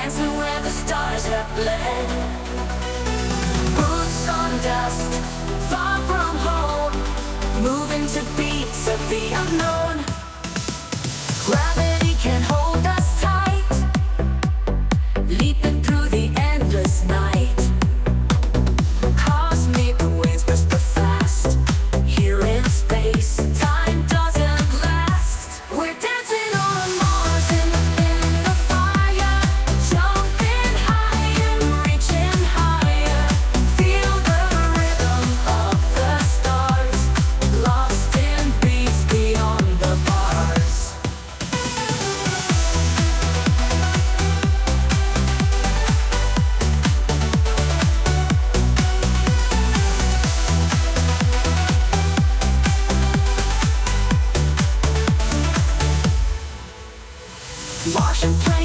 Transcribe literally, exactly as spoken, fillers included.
dancing where the stars have bled. Boots on dust, far from home, moving to beats of the unknown. Gravity can hold us tight, leaping through the endless night. Cosmic waves whisper fast, here in space, time doesn't last. We're dancing on Mars in, in the fire, jumping high and reaching higher. Feel the rhythm of the stars, lost in beats beyond the bars. Martian planes